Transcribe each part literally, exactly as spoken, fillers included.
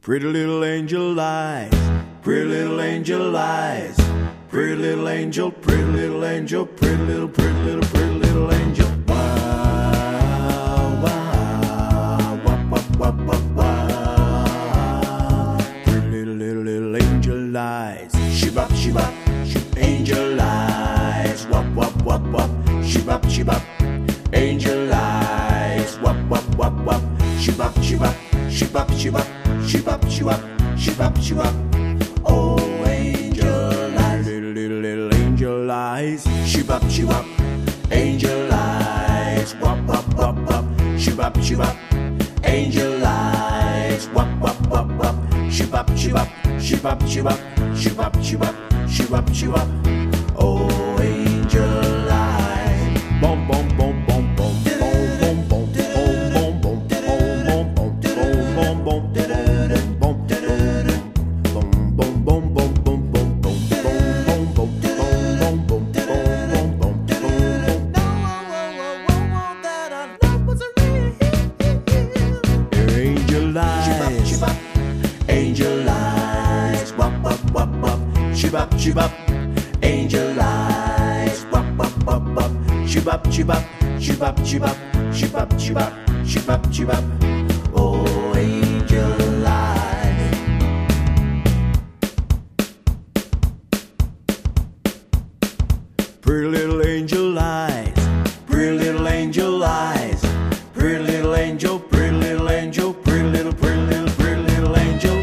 Pretty little angel eyes, pretty little angel eyes, pretty little angel, pretty little angel, pretty little, pretty little, pretty little angel. Wow, wow, wop, wop, wop, wop, wow. Pretty little, little, little angel eyes, shibop, shibop, angel eyes, wop, wop, wop, wop, shibop, shibop, angel eyes, wop, wop, wop, wop, shibop, shibop, shibop, shibop. Shibop, shibop, shibop, shibop. Oh, angel eyes, little, little, little angel eyes. Shibop, shibop, angel eyes. Wop, wop, wop, wop. Shibop, shibop, angel eyes. Wop, wop, wop, wop. Shibop, shibop, shibop, shibop, shibop, shibop, shibop, shibop. Oh, angel eyes. Bom, bom, bom, bom, bom, bom, bom, bom, bom, bom, bom, bom, bom, bom, bom. Angel eyes, wop, wop, wop, wop, shibop, shibop, angel eyes, wop, wop, wop, wop, shibop, shibop, shibop, shibop, shibop, shibop, shibop, shibop. Oh, angel eyes. Pretty little angel eyes, pretty little angel eyes, pretty little angel, pretty little angel, pretty little, pretty little, pretty little angel.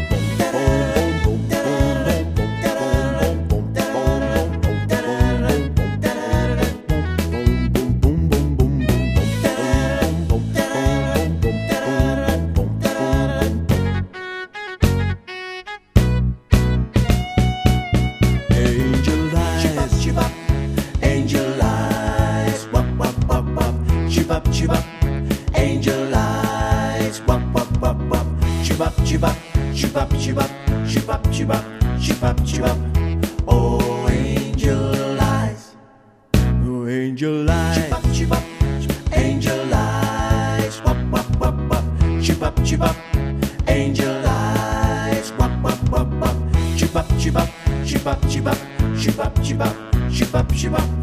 Angel eyes, wop, wop, wop, wop, shibop, shibop, angel eyes, wop, wop, wop, wop, shibop, shibop, shibop, shibop, shibop, shibop, shibop, shibop. Oh, angel eyes, oh, angel eyes, shibop, shibop, angel eyes, wop, wop, wop, wop, shibop, shibop, angel eyes, wop, wop, wop, wop, shibop, shibop, shibop, shibop, shibop, shibop, shibop, shibop.